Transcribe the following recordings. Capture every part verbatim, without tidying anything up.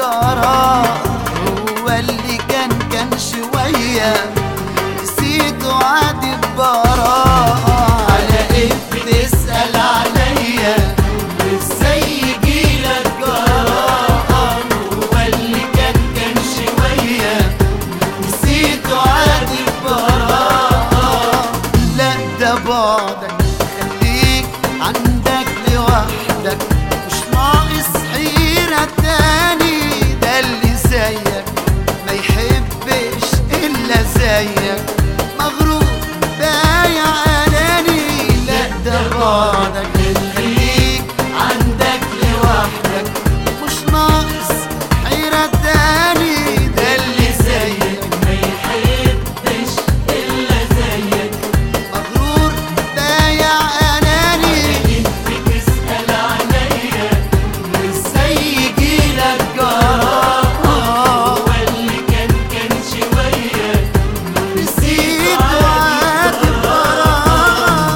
جرى، هو اللي كان كان شوية نسيته عادي ببراءة. على ايه بتسأل عليا وازاي يجيلك جراءة؟ هو اللي كان كان شوية نسيته عادي ببراءة. لا ده بعدك خليك عندك لوحدك، مش ناقص حيرة تاني. ده اللي زيك ما يحبش إلا زيك، مغرور بايع أناني. لا ده بعدك خليك عندك لوحدك، مش ناقص حيرة تاني. ده اللي زيك ما يحبش إلا زيك، مغرور بايع أناني. بتسأل عليا وازاي يجيلك جراءة؟ هو اللي كان كان شوية نسيته عادي ببراءة.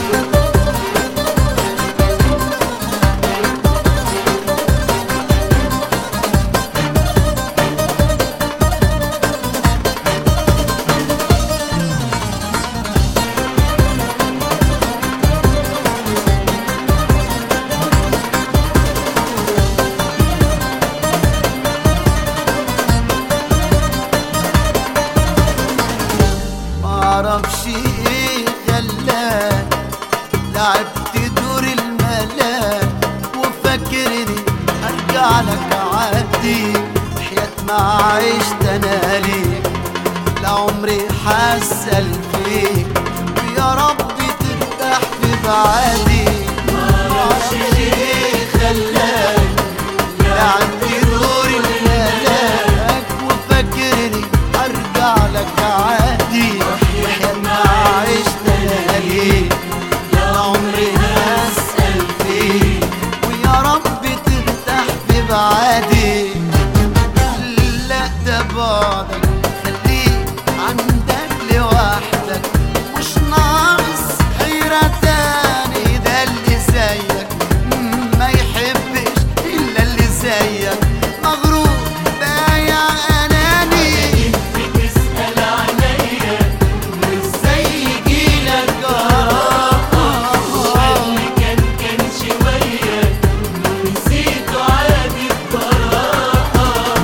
معرفش ايه خلاك لعبت دور الملاك، وفاكرني ارجع لك عادي. حياة ما عشت انا ليك لعمري حاسل فيك، ويا رب ترتاح في بعادي. معرفش ايه خلاك لعبت دور الملاك، وفاكرني ارجع لك عادي. وحياة ما عشت انا ليك يا عمري هسأل فيك، ويا رب ترتاح في بعادي. لا ده بعدك خليك عندك لوحدك، مش ناقص حيرة تاني. ده اللي زيك ما يحبش إلا اللي زيك، مغرور بايع أناني. بتسأل عليا وازاي يجيلك جراءة؟ اللي كان كان شوية نسيته عادي ببراءة.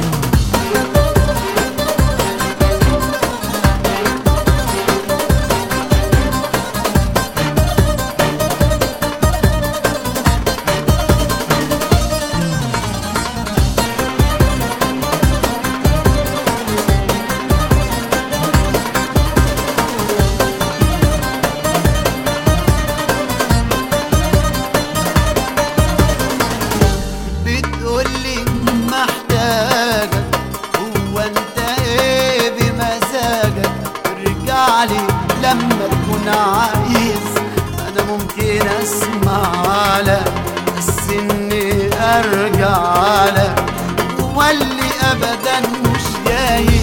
بتقولي محتاجك، هو انت ايه بمزاجك؟ ارجعلي لما تكون عايز، انا ممكن اسمع لك، بس اني ارجع لك هو اللي ابدا مش جاي.